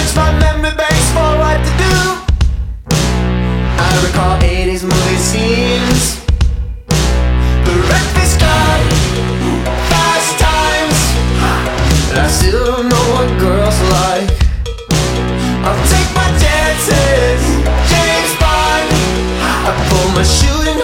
search my memory banks for what to do. I recall 80s movie scenes, The Breakfast Club, Fast Times, and I still don't know what girls like. I'll take my chances, James Bond. I pull my shooting